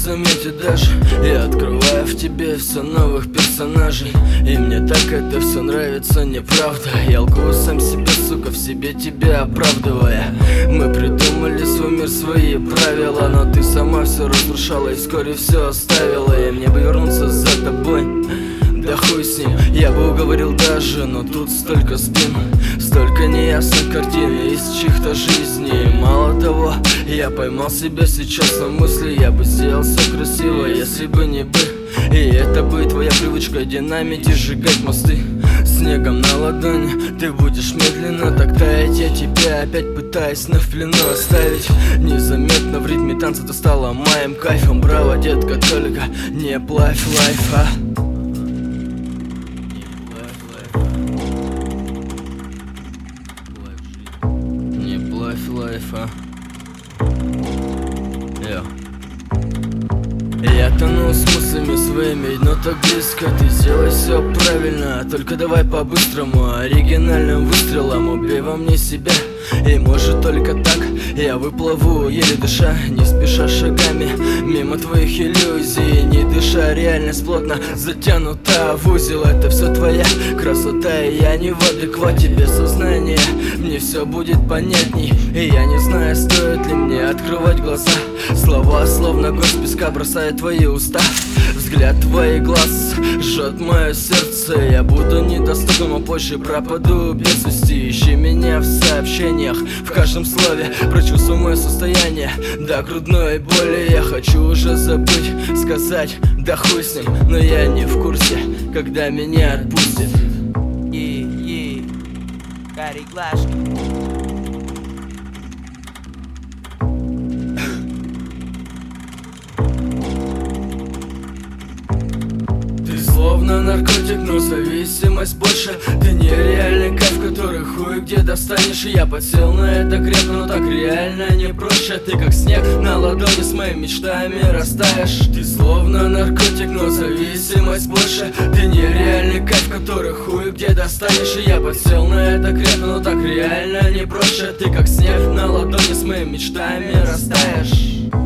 заметит даже. Я открываю в тебе все новых персонажей, и мне так это все нравится, неправда. Я лгу сам себе, сука, в себе тебя оправдывая. Мы придумали свой мир, свои правила, но ты сама все разрушала и вскоре все оставила. И мне бы вернуться за тобой, да хуй с ним, я бы уговорил даже, но тут столько спин, столько неясных картин из чьих-то жизней. И мало того, я поймал себя сейчас на мысли, я бы сделал все красиво, если бы не бы. И это бы твоя привычка динамить и сжигать мосты. Снегом на ладони ты будешь медленно так таять. Я тебя опять пытаюсь в плену оставить. Незаметно в ритме танца ты стала моим кайфом. Браво, детка, только не плавь лайфа. Не плавь лайфа. Я тону с мыслями своими, но так близко. Ты сделай все правильно, только давай по-быстрому. Оригинальным выстрелом убей во мне себя. И может только так я выплыву, еле дыша, не спеша шагами мимо твоих иллюзий. Не дыша, реальность плотно затянута в узел. Это все твоя красота, и я не в адеквате. Без сознания мне все будет понятней. И я не знаю, стоит ли мне открывать глаза. Слова словно горсть песка бросают твои уста. Взгляд твоих глаз жжет мое сердце. Я буду недоступным, а позже пропаду без вести. Ищи меня в сообщениях, в каждом слове прочувствуй мое состояние до грудной боли. Я хочу уже забыть, сказать, да хуй с ним, но я не в курсе, когда меня отпустит. Гарри Глашки. Словно наркотик, но зависимость больше. Ты нереальный кайф, который хуй где достанешь. И я подсел на это крепко, но так реально не проще. Ты как снег на ладони с моими мечтами растаешь. Ты словно наркотик, но зависимость больше. Ты нереальный кайф, который хуй где достанешь. И я подсел на это крепко, но так реально не проще. Ты как снег на ладони с моими мечтами растаешь.